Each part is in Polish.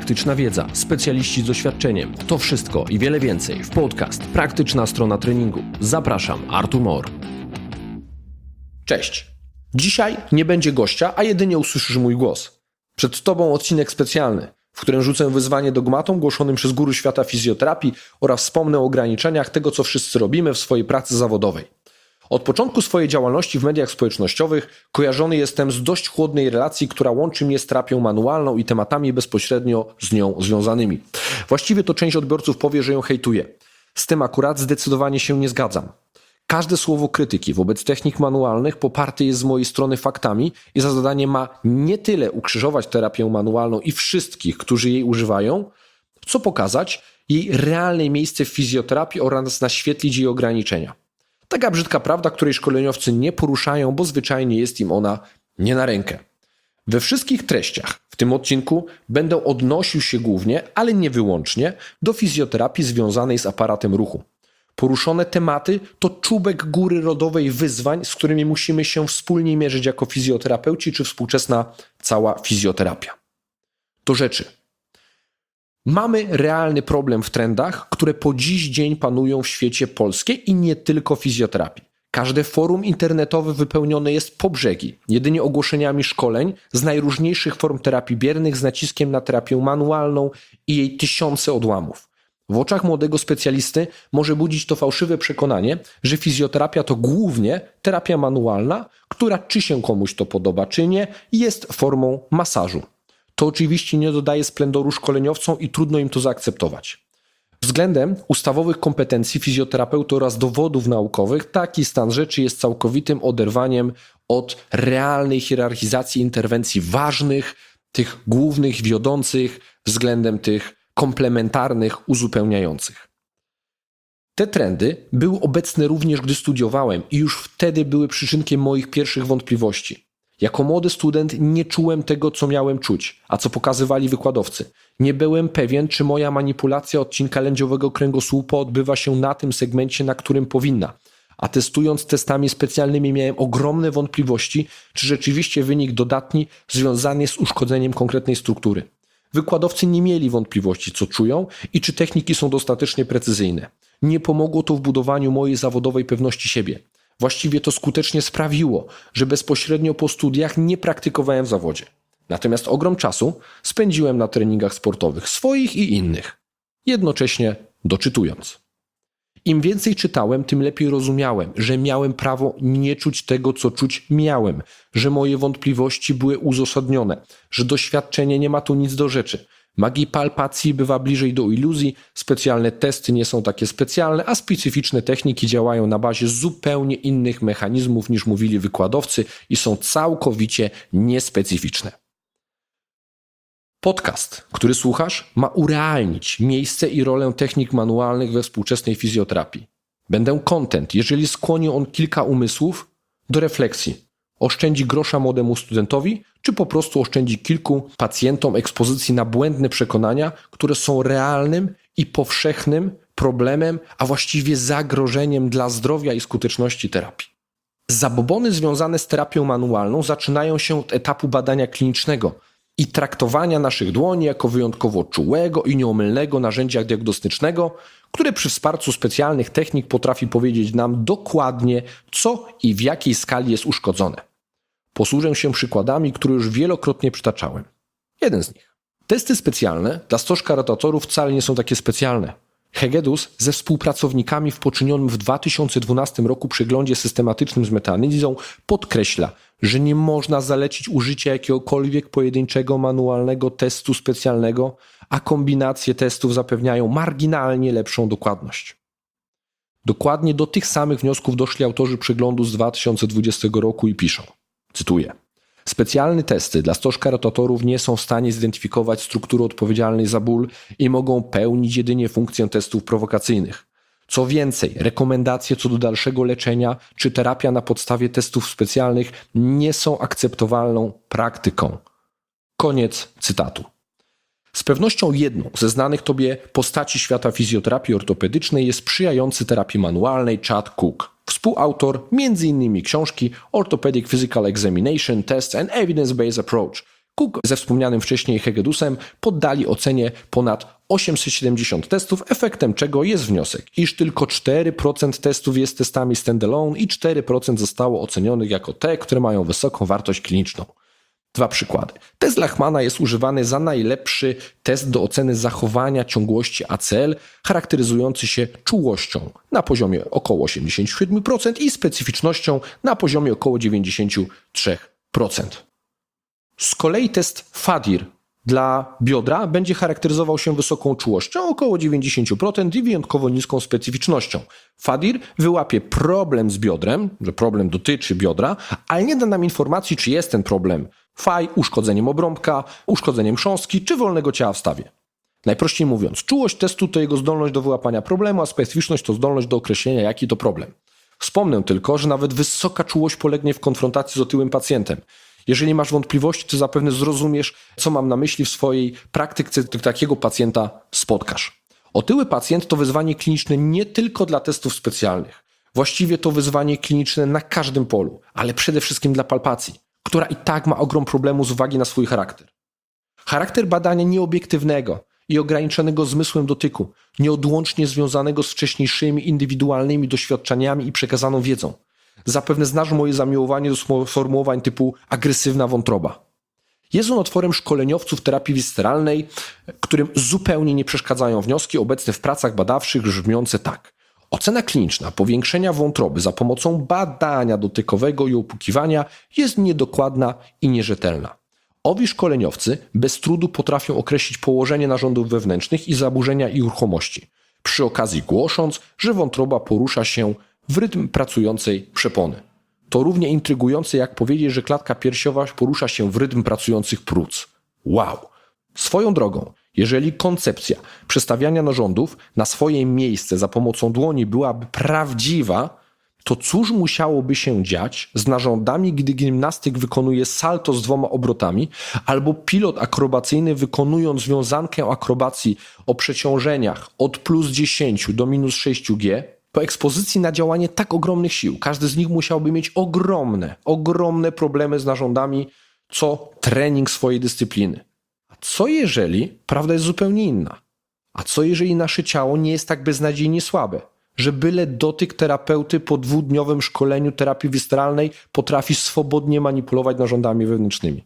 praktyczna wiedza, specjaliści z doświadczeniem. To wszystko i wiele więcej w podcast Praktyczna Strona Treningu. Zapraszam, Artur Mor. Cześć. Dzisiaj nie będzie gościa, a jedynie usłyszysz mój głos. Przed Tobą odcinek specjalny, w którym rzucę wyzwanie dogmatom głoszonym przez guru świata fizjoterapii oraz wspomnę o ograniczeniach tego, co wszyscy robimy w swojej pracy zawodowej. Od początku swojej działalności w mediach społecznościowych kojarzony jestem z dość chłodnej relacji, która łączy mnie z terapią manualną i tematami bezpośrednio z nią związanymi. Właściwie to część odbiorców powie, że ją hejtuje. Z tym akurat zdecydowanie się nie zgadzam. Każde słowo krytyki wobec technik manualnych poparte jest z mojej strony faktami i za zadanie ma nie tyle ukrzyżować terapię manualną i wszystkich, którzy jej używają, co pokazać jej realne miejsce w fizjoterapii oraz naświetlić jej ograniczenia. Taka brzydka prawda, której szkoleniowcy nie poruszają, bo zwyczajnie jest im ona nie na rękę. We wszystkich treściach w tym odcinku będę odnosił się głównie, ale nie wyłącznie, do fizjoterapii związanej z aparatem ruchu. Poruszone tematy to czubek góry lodowej wyzwań, z którymi musimy się wspólnie mierzyć jako fizjoterapeuci czy współczesna cała fizjoterapia. Do rzeczy. Mamy realny problem w trendach, które po dziś dzień panują w świecie polskiej i nie tylko fizjoterapii. Każde forum internetowe wypełnione jest po brzegi, jedynie ogłoszeniami szkoleń z najróżniejszych form terapii biernych z naciskiem na terapię manualną i jej tysiące odłamów. W oczach młodego specjalisty może budzić to fałszywe przekonanie, że fizjoterapia to głównie terapia manualna, która czy się komuś to podoba, czy nie, jest formą masażu. To oczywiście nie dodaje splendoru szkoleniowcom i trudno im to zaakceptować. Względem ustawowych kompetencji fizjoterapeuty oraz dowodów naukowych taki stan rzeczy jest całkowitym oderwaniem od realnej hierarchizacji interwencji ważnych, tych głównych, wiodących, względem tych komplementarnych, uzupełniających. Te trendy były obecne również, gdy studiowałem i już wtedy były przyczynkiem moich pierwszych wątpliwości. Jako młody student nie czułem tego, co miałem czuć, a co pokazywali wykładowcy. Nie byłem pewien, czy moja manipulacja odcinka lędźwiowego kręgosłupa odbywa się na tym segmencie, na którym powinna. A testując testami specjalnymi miałem ogromne wątpliwości, czy rzeczywiście wynik dodatni związany jest z uszkodzeniem konkretnej struktury. Wykładowcy nie mieli wątpliwości, co czują i czy techniki są dostatecznie precyzyjne. Nie pomogło to w budowaniu mojej zawodowej pewności siebie. Właściwie to skutecznie sprawiło, że bezpośrednio po studiach nie praktykowałem w zawodzie. Natomiast ogrom czasu spędziłem na treningach sportowych, swoich i innych, jednocześnie doczytując. Im więcej czytałem, tym lepiej rozumiałem, że miałem prawo nie czuć tego, co czuć miałem, że moje wątpliwości były uzasadnione, że doświadczenie nie ma tu nic do rzeczy. Magii palpacji bywa bliżej do iluzji, specjalne testy nie są takie specjalne, a specyficzne techniki działają na bazie zupełnie innych mechanizmów niż mówili wykładowcy i są całkowicie niespecyficzne. Podcast, który słuchasz, ma urealnić miejsce i rolę technik manualnych we współczesnej fizjoterapii. Będę content, jeżeli skłoni on kilka umysłów do refleksji. Oszczędzi grosza młodemu studentowi, czy po prostu oszczędzi kilku pacjentom ekspozycji na błędne przekonania, które są realnym i powszechnym problemem, a właściwie zagrożeniem dla zdrowia i skuteczności terapii. Zabobony związane z terapią manualną zaczynają się od etapu badania klinicznego i traktowania naszych dłoni jako wyjątkowo czułego i nieomylnego narzędzia diagnostycznego, które przy wsparciu specjalnych technik potrafi powiedzieć nam dokładnie, co i w jakiej skali jest uszkodzone. Posłużę się przykładami, które już wielokrotnie przytaczałem. Jeden z nich. Testy specjalne dla stożka rotatorów wcale nie są takie specjalne. Hegedus ze współpracownikami w poczynionym w 2012 roku przeglądzie systematycznym z metanizą podkreśla, że nie można zalecić użycia jakiegokolwiek pojedynczego manualnego testu specjalnego, a kombinacje testów zapewniają marginalnie lepszą dokładność. Dokładnie do tych samych wniosków doszli autorzy przeglądu z 2020 roku i piszą, cytuję: specjalne testy dla stożka rotatorów nie są w stanie zidentyfikować struktury odpowiedzialnej za ból i mogą pełnić jedynie funkcję testów prowokacyjnych. Co więcej, rekomendacje co do dalszego leczenia czy terapia na podstawie testów specjalnych nie są akceptowalną praktyką. Koniec cytatu. Z pewnością jedną ze znanych Tobie postaci świata fizjoterapii ortopedycznej jest sprzyjający terapii manualnej Chad Cook, współautor m.in. książki Orthopedic Physical Examination, Tests and Evidence-Based Approach, Cook ze wspomnianym wcześniej Hegedusem poddali ocenie ponad 870 testów, efektem czego jest wniosek, iż tylko 4% testów jest testami standalone i 4% zostało ocenionych jako te, które mają wysoką wartość kliniczną. 2 przykłady. Test Lachmana jest używany za najlepszy test do oceny zachowania ciągłości ACL, charakteryzujący się czułością na poziomie około 87% i specyficznością na poziomie około 93%. Z kolei test FADIR dla biodra będzie charakteryzował się wysoką czułością, około 90% i wyjątkowo niską specyficznością. FADIR wyłapie problem z biodrem, że problem dotyczy biodra, ale nie da nam informacji, czy jest ten problem uszkodzeniem obrąbka, uszkodzeniem chrząstki czy wolnego ciała w stawie. Najprościej mówiąc, czułość testu to jego zdolność do wyłapania problemu, a specyficzność to zdolność do określenia, jaki to problem. Wspomnę tylko, że nawet wysoka czułość polegnie w konfrontacji z otyłym pacjentem. Jeżeli masz wątpliwości, to zapewne zrozumiesz, co mam na myśli w swojej praktyce, takiego pacjenta spotkasz. Otyły pacjent to wyzwanie kliniczne nie tylko dla testów specjalnych. Właściwie to wyzwanie kliniczne na każdym polu, ale przede wszystkim dla palpacji, która i tak ma ogrom problemu z uwagi na swój charakter. Charakter badania nieobiektywnego i ograniczonego zmysłem dotyku, nieodłącznie związanego z wcześniejszymi indywidualnymi doświadczeniami i przekazaną wiedzą. Zapewne znasz moje zamiłowanie do sformułowań typu agresywna wątroba. Jest on otworem szkoleniowców terapii wisceralnej, którym zupełnie nie przeszkadzają wnioski obecne w pracach badawczych brzmiące tak. Ocena kliniczna powiększenia wątroby za pomocą badania dotykowego i opłukiwania jest niedokładna i nierzetelna. Owi szkoleniowcy bez trudu potrafią określić położenie narządów wewnętrznych i zaburzenia ich ruchomości, przy okazji głosząc, że wątroba porusza się w rytm pracującej przepony. To równie intrygujące jak powiedzieć, że klatka piersiowa porusza się w rytm pracujących płuc. Wow! Swoją drogą, jeżeli koncepcja przestawiania narządów na swoje miejsce za pomocą dłoni byłaby prawdziwa, to cóż musiałoby się dziać z narządami, gdy gimnastyk wykonuje salto z 2 obrotami, albo pilot akrobacyjny wykonując wiązankę akrobacji o przeciążeniach od +10 do -6G, po ekspozycji na działanie tak ogromnych sił. Każdy z nich musiałby mieć ogromne problemy z narządami, co trening swojej dyscypliny. A co jeżeli prawda jest zupełnie inna? A co jeżeli nasze ciało nie jest tak beznadziejnie słabe, że byle dotyk terapeuty po 2-dniowym szkoleniu terapii wisceralnej potrafi swobodnie manipulować narządami wewnętrznymi?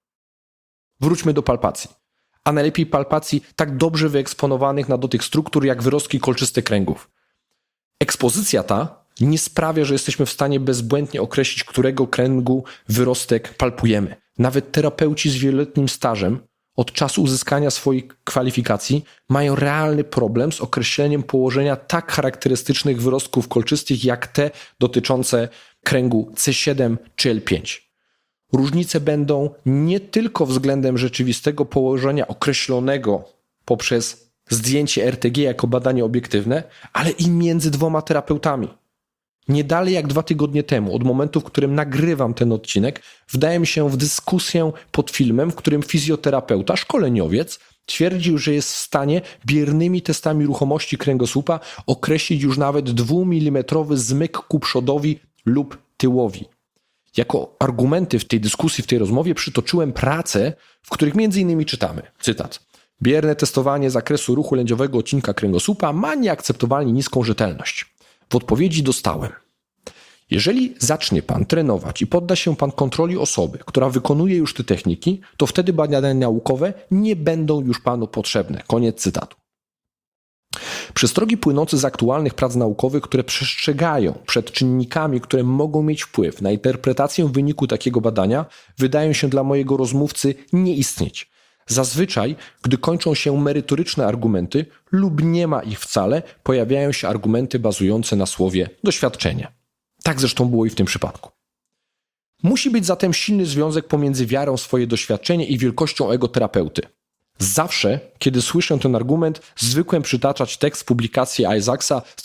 Wróćmy do palpacji. A najlepiej palpacji tak dobrze wyeksponowanych na dotyk struktur jak wyrostki kolczyste kręgów. Ekspozycja ta nie sprawia, że jesteśmy w stanie bezbłędnie określić, którego kręgu wyrostek palpujemy. Nawet terapeuci z wieloletnim stażem od czasu uzyskania swojej kwalifikacji mają realny problem z określeniem położenia tak charakterystycznych wyrostków kolczystych jak te dotyczące kręgu C7 czy L5. Różnice będą nie tylko względem rzeczywistego położenia określonego poprzez zdjęcie RTG jako badanie obiektywne, ale i między 2 terapeutami. Nie dalej jak 2 tygodnie temu, od momentu, w którym nagrywam ten odcinek, wdałem się w dyskusję pod filmem, w którym fizjoterapeuta, szkoleniowiec, twierdził, że jest w stanie biernymi testami ruchomości kręgosłupa określić już nawet 2 mm zmyk ku przodowi lub tyłowi. Jako argumenty w tej dyskusji, w tej rozmowie przytoczyłem prace, w których m.in. czytamy, cytat: bierne testowanie zakresu ruchu lędźwiowego odcinka kręgosłupa ma nieakceptowalnie niską rzetelność. W odpowiedzi dostałem: jeżeli zacznie Pan trenować i podda się Pan kontroli osoby, która wykonuje już te techniki, to wtedy badania naukowe nie będą już Panu potrzebne. Koniec cytatu. Przestrogi płynące z aktualnych prac naukowych, które przestrzegają przed czynnikami, które mogą mieć wpływ na interpretację wyniku takiego badania, wydają się dla mojego rozmówcy nie istnieć. Zazwyczaj, gdy kończą się merytoryczne argumenty lub nie ma ich wcale, pojawiają się argumenty bazujące na słowie doświadczenie. Tak zresztą było i w tym przypadku. Musi być zatem silny związek pomiędzy wiarą w swoje doświadczenie i wielkością ego terapeuty. Zawsze, kiedy słyszę ten argument, zwykłem przytaczać tekst publikacji Isaacsa z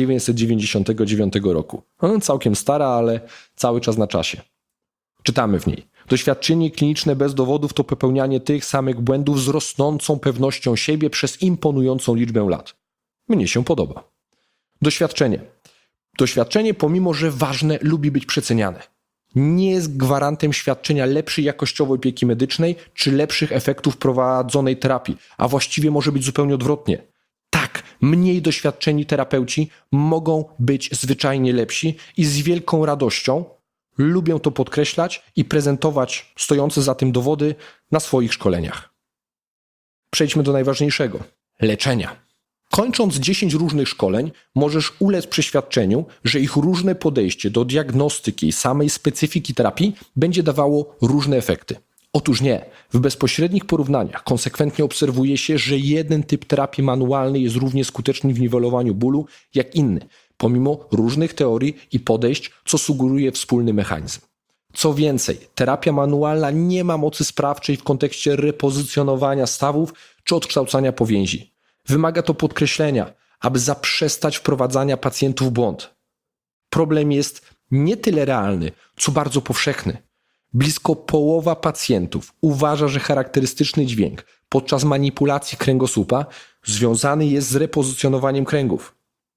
1999 roku. Całkiem stara, ale cały czas na czasie. Czytamy w niej: doświadczenie kliniczne bez dowodów to popełnianie tych samych błędów z rosnącą pewnością siebie przez imponującą liczbę lat. Mnie się podoba. Doświadczenie, pomimo że ważne, lubi być przeceniane. nie jest gwarantem świadczenia lepszej jakościowo opieki medycznej czy lepszych efektów prowadzonej terapii, a właściwie może być zupełnie odwrotnie. Tak, mniej doświadczeni terapeuci mogą być zwyczajnie lepsi i z wielką radością lubię to podkreślać i prezentować stojące za tym dowody na swoich szkoleniach. Przejdźmy do najważniejszego – leczenia. Kończąc 10 różnych szkoleń, możesz ulec przeświadczeniu, że ich różne podejście do diagnostyki i samej specyfiki terapii będzie dawało różne efekty. Otóż nie. W bezpośrednich porównaniach konsekwentnie obserwuje się, że jeden typ terapii manualnej jest równie skuteczny w niwelowaniu bólu jak inny, pomimo różnych teorii i podejść, co sugeruje wspólny mechanizm. Co więcej, terapia manualna nie ma mocy sprawczej w kontekście repozycjonowania stawów czy odkształcania powięzi. Wymaga to podkreślenia, aby zaprzestać wprowadzania pacjentów w błąd. Problem jest nie tyle realny, co bardzo powszechny. Blisko połowa pacjentów uważa, że charakterystyczny dźwięk podczas manipulacji kręgosłupa związany jest z repozycjonowaniem kręgów.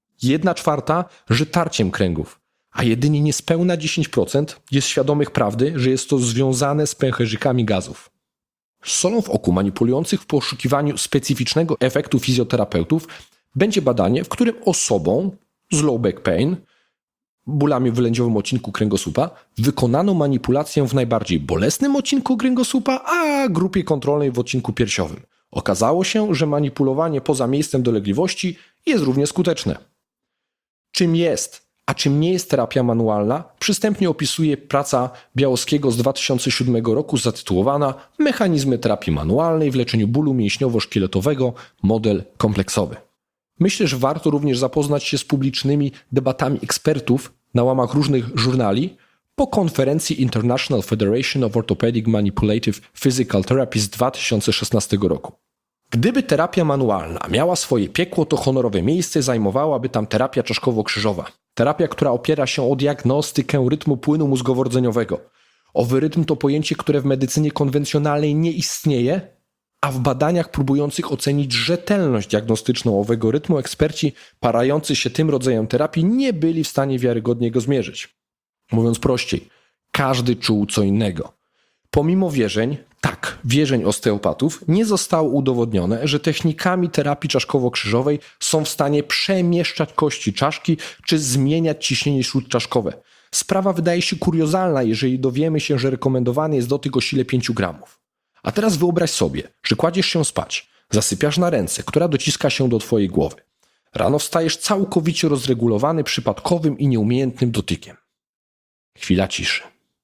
1/4, że tarciem kręgów, a jedynie niespełna 10% jest świadomych prawdy, że jest to związane z pęcherzykami gazów. Solą w oku manipulujących w poszukiwaniu specyficznego efektu fizjoterapeutów będzie badanie, w którym osobom z low back pain, bólami w lędźwiowym odcinku kręgosłupa, wykonano manipulację w najbardziej bolesnym odcinku kręgosłupa, a grupie kontrolnej w odcinku piersiowym. Okazało się, że manipulowanie poza miejscem dolegliwości jest równie skuteczne. Czym jest, a czym nie jest terapia manualna, przystępnie opisuje praca Białowskiego z 2007 roku zatytułowana Mechanizmy terapii manualnej w leczeniu bólu mięśniowo-szkieletowego, model kompleksowy. Myślę, że warto również zapoznać się z publicznymi debatami ekspertów na łamach różnych żurnali po konferencji International Federation of Orthopedic Manipulative Physical Therapy z 2016 roku. Gdyby terapia manualna miała swoje piekło, to honorowe miejsce zajmowałaby tam terapia czaszkowo-krzyżowa. Terapia, która opiera się o diagnostykę rytmu płynu mózgowo-rdzeniowego. Owy rytm to pojęcie, które w medycynie konwencjonalnej nie istnieje, a w badaniach próbujących ocenić rzetelność diagnostyczną owego rytmu eksperci parający się tym rodzajem terapii nie byli w stanie wiarygodnie go zmierzyć. Mówiąc prościej, każdy czuł co innego. Pomimo wierzeń osteopatów, nie zostało udowodnione, że technikami terapii czaszkowo-krzyżowej są w stanie przemieszczać kości czaszki czy zmieniać ciśnienie śródczaszkowe. Sprawa wydaje się kuriozalna, jeżeli dowiemy się, że rekomendowany jest dotyk o sile 5 gramów. A teraz wyobraź sobie, że kładziesz się spać, zasypiasz na ręce, która dociska się do twojej głowy. Rano wstajesz całkowicie rozregulowany przypadkowym i nieumiejętnym dotykiem. Chwila ciszy.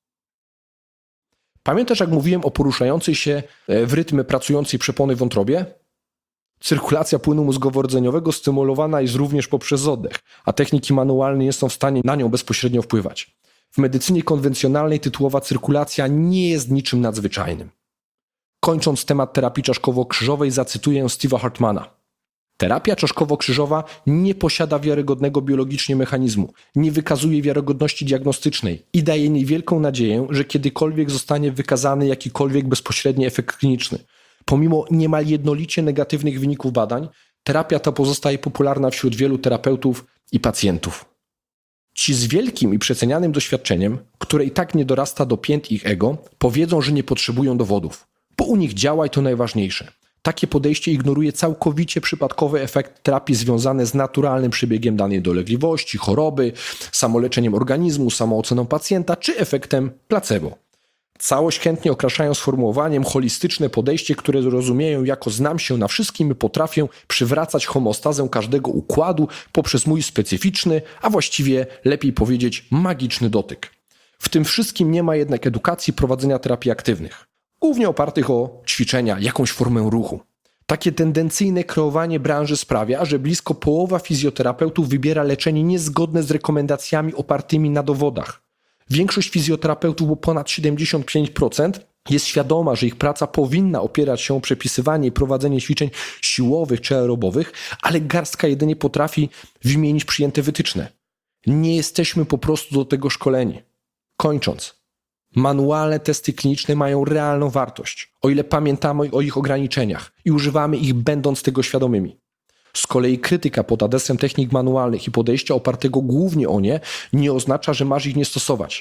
Pamiętasz, jak mówiłem o poruszającej się w rytmie pracującej przepony w wątrobie? Cyrkulacja płynu mózgowo-rdzeniowego stymulowana jest również poprzez oddech, a techniki manualne nie są w stanie na nią bezpośrednio wpływać. W medycynie konwencjonalnej tytułowa cyrkulacja nie jest niczym nadzwyczajnym. Kończąc temat terapii czaszkowo-krzyżowej, zacytuję Steve'a Hartmana. Terapia czaszkowo-krzyżowa nie posiada wiarygodnego biologicznie mechanizmu, nie wykazuje wiarygodności diagnostycznej i daje niewielką nadzieję, że kiedykolwiek zostanie wykazany jakikolwiek bezpośredni efekt kliniczny. Pomimo niemal jednolicie negatywnych wyników badań, terapia ta pozostaje popularna wśród wielu terapeutów i pacjentów. Ci z wielkim i przecenianym doświadczeniem, które i tak nie dorasta do pięt ich ego, powiedzą, że nie potrzebują dowodów, bo u nich działa i to najważniejsze. Takie podejście ignoruje całkowicie przypadkowy efekt terapii związany z naturalnym przebiegiem danej dolegliwości, choroby, samoleczeniem organizmu, samooceną pacjenta czy efektem placebo. Całość chętnie okraszają sformułowaniem holistyczne podejście, które rozumieją jako znam się na wszystkim i potrafię przywracać homeostazę każdego układu poprzez mój specyficzny, a właściwie lepiej powiedzieć magiczny dotyk. W tym wszystkim nie ma jednak edukacji prowadzenia terapii aktywnych, głównie opartych o ćwiczenia, jakąś formę ruchu. Takie tendencyjne kreowanie branży sprawia, że blisko połowa fizjoterapeutów wybiera leczenie niezgodne z rekomendacjami opartymi na dowodach. Większość fizjoterapeutów, bo ponad 75%, jest świadoma, że ich praca powinna opierać się o przepisywanie i prowadzenie ćwiczeń siłowych czy aerobowych, ale garstka jedynie potrafi wymienić przyjęte wytyczne. Nie jesteśmy po prostu do tego szkoleni. Kończąc, manualne testy kliniczne mają realną wartość, o ile pamiętamy o ich ograniczeniach i używamy ich będąc tego świadomymi. Z kolei krytyka pod adresem technik manualnych i podejścia opartego głównie o nie oznacza, że masz ich nie stosować.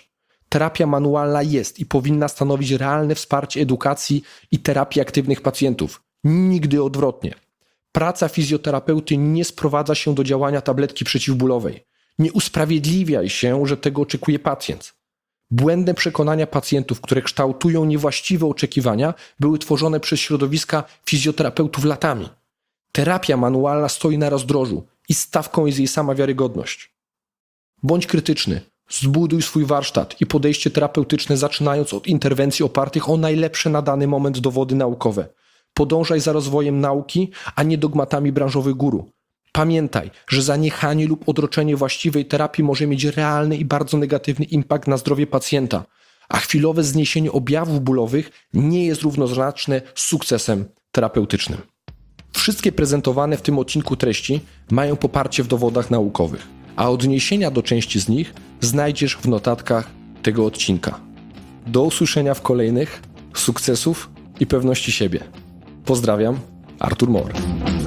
Terapia manualna jest i powinna stanowić realne wsparcie edukacji i terapii aktywnych pacjentów. Nigdy odwrotnie. Praca fizjoterapeuty nie sprowadza się do działania tabletki przeciwbólowej. Nie usprawiedliwiaj się, że tego oczekuje pacjent. Błędne przekonania pacjentów, które kształtują niewłaściwe oczekiwania, były tworzone przez środowiska fizjoterapeutów latami. Terapia manualna stoi na rozdrożu i stawką jest jej sama wiarygodność. Bądź krytyczny, zbuduj swój warsztat i podejście terapeutyczne zaczynając od interwencji opartych o najlepsze na dany moment dowody naukowe. Podążaj za rozwojem nauki, a nie dogmatami branżowych guru. Pamiętaj, że zaniechanie lub odroczenie właściwej terapii może mieć realny i bardzo negatywny impact na zdrowie pacjenta, a chwilowe zniesienie objawów bólowych nie jest równoznaczne z sukcesem terapeutycznym. Wszystkie prezentowane w tym odcinku treści mają poparcie w dowodach naukowych, a odniesienia do części z nich znajdziesz w notatkach tego odcinka. Do usłyszenia w kolejnych. Sukcesów i pewności siebie. Pozdrawiam, Artur Mor.